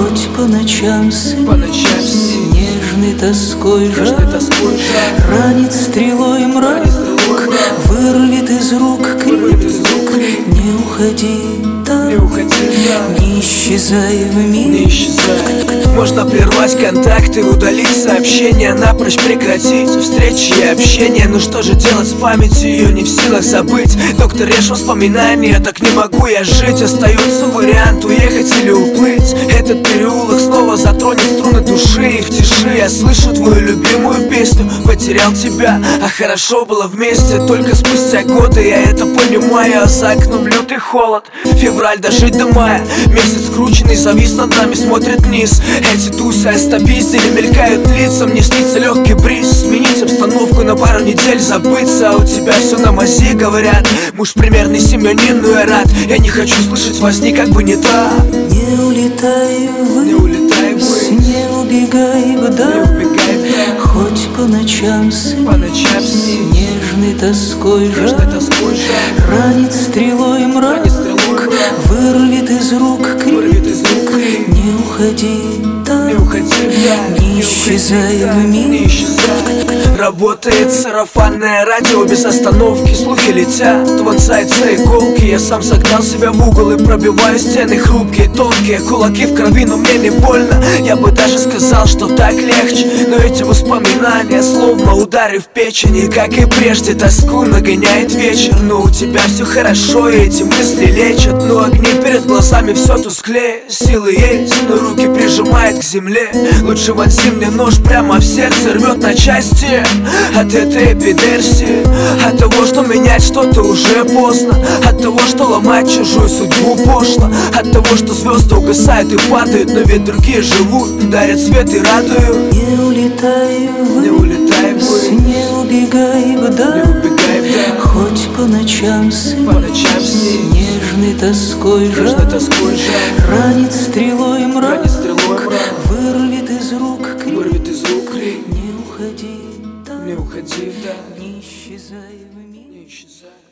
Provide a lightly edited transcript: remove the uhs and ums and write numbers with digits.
Хоть по ночам снись, нежной тоской жар ранит стрелой мрак, вырвет из рук крик. Не уходи там, не исчезай в мире. Можно прервать контакты, удалить сообщения, напрочь прекратить встречи и общение. Ну что же делать с памятью, ее не в силах забыть. Доктор режет воспоминания, так не могу я жить. Остается вариант уехать или уплыть. Этот переулок снова затронет струны души, и в тиши я слышу твою любимую песню. Потерял тебя, а хорошо было вместе. Только спустя годы я это понимаю, а за окном лютый холод. Февраль дожить до мая, месяц скрученный завис над нами, смотрит вниз. Эти тусы остопиздили, мелькают лица. Мне снится легкий бриз, сменить обстановку на пару недель, забыться. А у тебя все на мази, говорят. Муж примерный семьянин, но я рад. Я не хочу слышать возни, как бы не так. Не улетай ввысь, не убегай вдаль. Хоть по ночам снись, нежной тоской жар ранит стрелой мрак, вырвет из рук крик. Не уходи там, не исчезай в мире. Работает сарафанное радио без остановки, слухи летят, вонзаются иголки. Я сам загнал себя в угол и пробиваю стены хрупкие, тонкие. Кулаки в крови, но мне не больно. Я бы даже сказал, что так легче. Но эти воспоминания, словно удары в печень. И как и прежде, тоску нагоняет вечер. Но у тебя все хорошо, и эти мысли лечат. Но огни перед глазами все тусклее. Силы есть, но руки прижимает к земле. Лучше вонзи мне нож прямо в сердце, рвет на части. От этой эпидерсии, от того, что менять что-то уже поздно, от того, что ломать чужую судьбу пошло, от того, что звезды угасают и падают, но ведь другие живут, дарят свет и радуют. Не улетай ввысь, не убегай вдаль. Хоть по ночам снись, нежной тоской жар ранит стрелой мрак, вырвет из рук крик. Не уходи там, не исчезай в мире.